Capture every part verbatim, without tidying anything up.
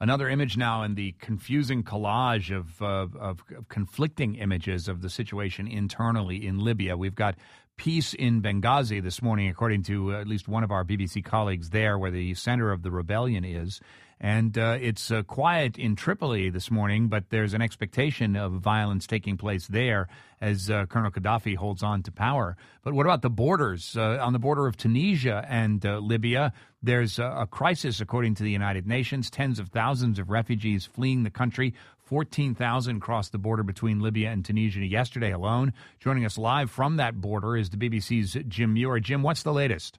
Another image now in the confusing collage of, uh, of, of conflicting images of the situation internally in Libya. We've got peace in Benghazi this morning, according to at least one of our B B C colleagues there, where the center of the rebellion is. And uh, it's uh, quiet in Tripoli this morning, but there's an expectation of violence taking place there as uh, Colonel Gaddafi holds on to power. But what about the borders? Uh, on the border of Tunisia and uh, Libya, there's a, a crisis, according to the United Nations. Tens of thousands of refugees fleeing the country. fourteen thousand crossed the border between Libya and Tunisia yesterday alone. Joining us live from that border is the B B C's Jim Muir. Jim, what's the latest?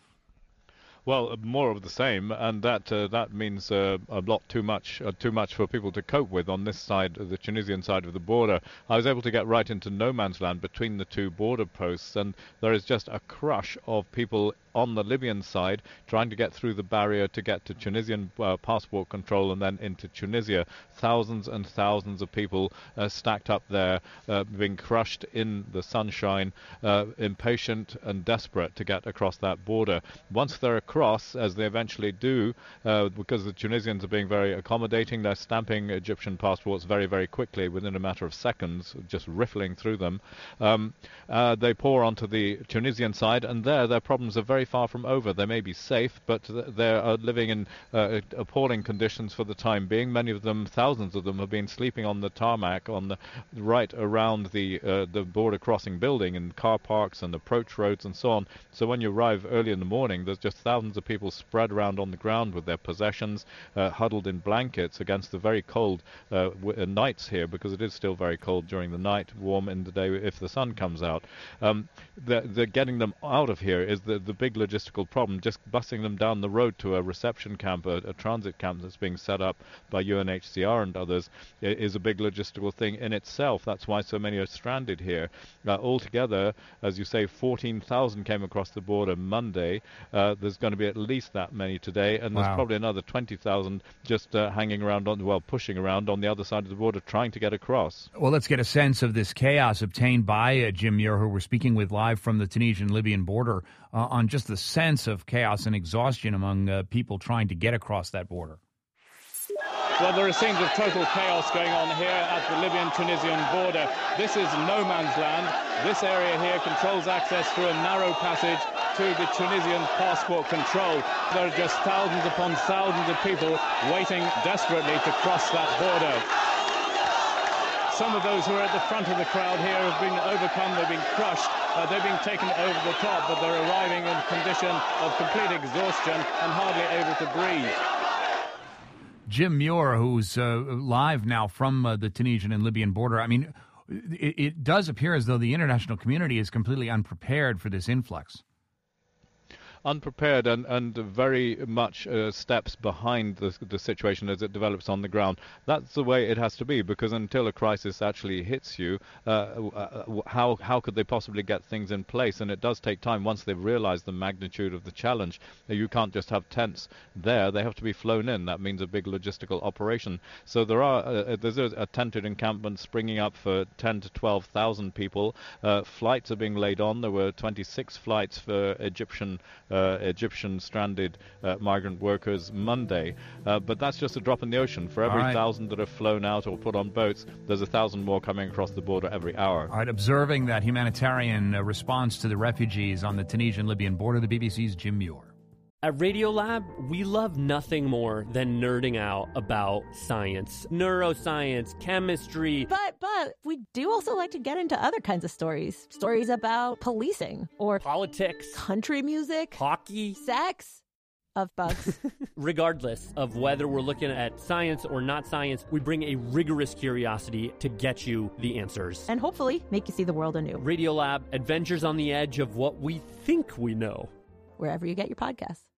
Well, more of the same, and that uh, that means uh, a lot too much, uh, too much for people to cope with on this side, the Tunisian side of the border. I was able to get right into no man's land between the two border posts, and there is just a crush of people on the Libyan side trying to get through the barrier to get to Tunisian uh, passport control and then into Tunisia. Thousands and thousands of people uh, stacked up there, uh, being crushed in the sunshine, uh, impatient and desperate to get across that border. Once they're across, as they eventually do, uh, because the Tunisians are being very accommodating, they're stamping Egyptian passports very, very quickly, within a matter of seconds, just riffling through them. Um, uh, they pour onto the Tunisian side, and there their problems are very far from over. They may be safe, but they are living in uh, appalling conditions for the time being. Many of them, thousands of them, have been sleeping on the tarmac on the right around the uh, the border crossing building, in car parks and approach roads and so on. So when you arrive early in the morning, there's just thousands of people spread around on the ground with their possessions, uh, huddled in blankets against the very cold uh, w- nights here, because it is still very cold during the night, warm in the day if the sun comes out. Um, the, the getting them out of here is the, the big logistical problem. Just busing them down the road to a reception camp, a, a transit camp that's being set up by U N H C R and others, is a big logistical thing in itself. That's why so many are stranded here. Uh, altogether, as you say, fourteen thousand came across the border Monday. Uh, there's going to be at least that many today, and wow. there's probably another twenty thousand just uh, hanging around, on, well, pushing around on the other side of the border, trying to get across. Well, let's get a sense of this chaos obtained by uh, Jim Muir, who we're speaking with live from the Tunisian-Libyan border, uh, on just the sense of chaos and exhaustion among uh, people trying to get across that border. Well, there are scenes of total chaos going on here at the Libyan-Tunisian border. This is no man's land. This area here controls access through a narrow passage to the Tunisian passport control. There are just thousands upon thousands of people waiting desperately to cross that border. Some of those who are at the front of the crowd here have been overcome, they've been crushed, uh, they've been taken over the top, but they're arriving in a condition of complete exhaustion and hardly able to breathe. Jim Muir, who's uh, live now from uh, the Tunisian and Libyan border. I mean, it, it does appear as though the international community is completely unprepared for this influx. Unprepared and, and very much uh, steps behind the, the situation as it develops on the ground. That's the way it has to be, because until a crisis actually hits you, uh, uh, how how could they possibly get things in place? And it does take time. Once they've realized the magnitude of the challenge, you can't just have tents there. They have to be flown in. That means a big logistical operation. So there are uh, there's a tented encampment springing up for ten to twelve thousand people. Uh, flights are being laid on. There were twenty-six flights for Egyptian Uh, Egyptian stranded uh, migrant workers Monday, uh, but that's just a drop in the ocean. For every right. thousand that are flown out or put on boats, there's a thousand more coming across the border every hour. All right, observing that humanitarian uh, response to the refugees on the Tunisian-Libyan border, the B B C's Jim Muir. At Radiolab, we love nothing more than nerding out about science, neuroscience, chemistry. But, but, we do also like to get into other kinds of stories. Stories about policing or politics, country music, hockey, sex, of bugs. Regardless of whether we're looking at science or not science, we bring a rigorous curiosity to get you the answers. And hopefully make you see the world anew. Radiolab, adventures on the edge of what we think we know. Wherever you get your podcasts.